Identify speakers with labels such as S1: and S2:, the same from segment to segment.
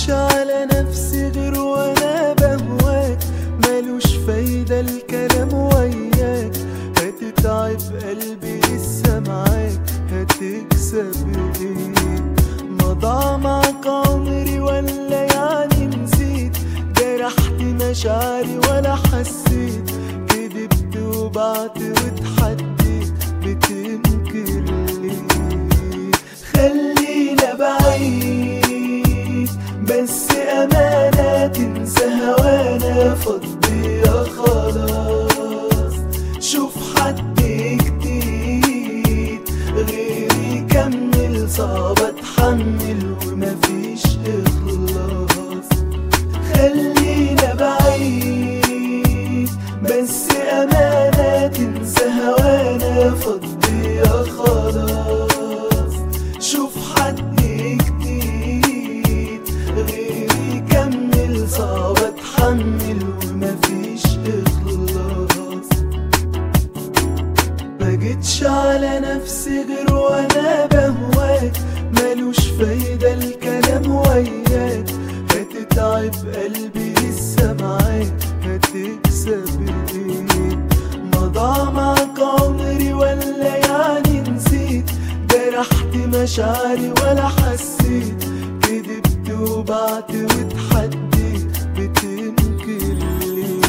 S1: جيتش على نفسي غير وانا بهواك، ملوش فايدة الكلام وياك، هتتعب قلبي لسه معاك، هتكسب ايه؟ مضى معاك عمري ولا يعني نسيت؟ جرحت مشاعري ولا حسيت؟ كدبت وبعت واتحديت، بتنكر ليه؟ خلينا بعيد بس أمانة، تنسى هوانا فضية خلاص. شوف حد جديد غيري كمل، صعب اتحمل ومفيش اخلاص. خلينا بعيد بس أمانة، تنسى هوانا فضية خلاص. شوف حد جديد غيري كمل، صعب اتحمل ومفيش اخلاص. ما جيتش على نفسي غير وانا بهواك، ملوش فايدة الكلام وياك، هتتعب قلبي لسه معاك، هتكسب ايه؟ مضى معاك عمري ولا يعني نسيت؟ جرحت مشاعري ولا حسيت؟ كدبت وبعت واتحديت، بتنكر ليه؟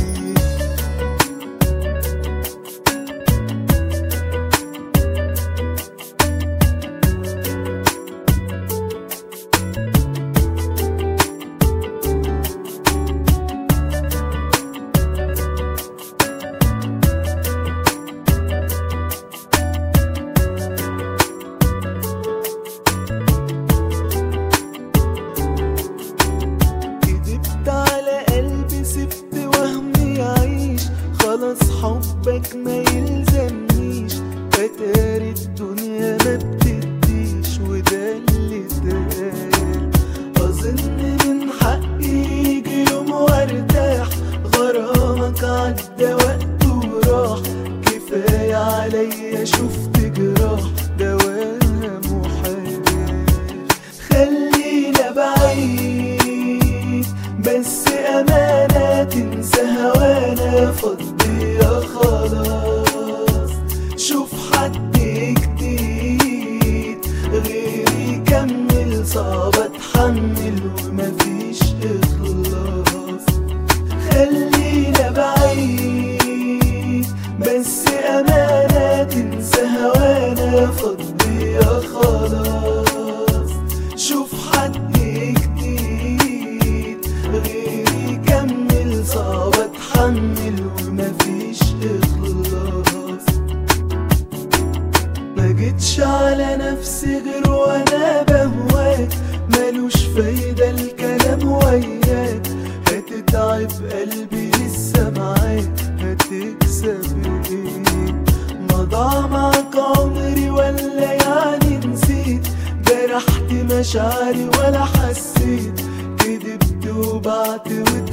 S1: سبت وهمي يعيش، خلاص حبك ما يلزمنيش، اتاري الدنيا ما بتديش، وده اللي اتقال. اظن من حقي يجي يوم وارتاح، غرامك عدى وقته وراح، كفاية عليا شفت جراح، دواها محال. خلينا بعيد بس أمانة، تنسى هوانا فضية خلاص. شوف حد جديد غيري كمل، صعب اتحمل ومفيش اخلاص. خلينا بعيد بس أمانة، تنسى هوانا فضية خلاص. شوف حد جديد غيري كمل، صعب اتحمل ومفيش اخلاص. ما جيتش على نفسي غير وانا بهواك، ملوش فايدة الكلام وياك، هتتعب قلبي لسه معاك، هتكسب ايه؟ مضى معاك عمري ولا يعني نسيت؟ جرحت مشاعري ولا حسيت؟ كدبت وبعت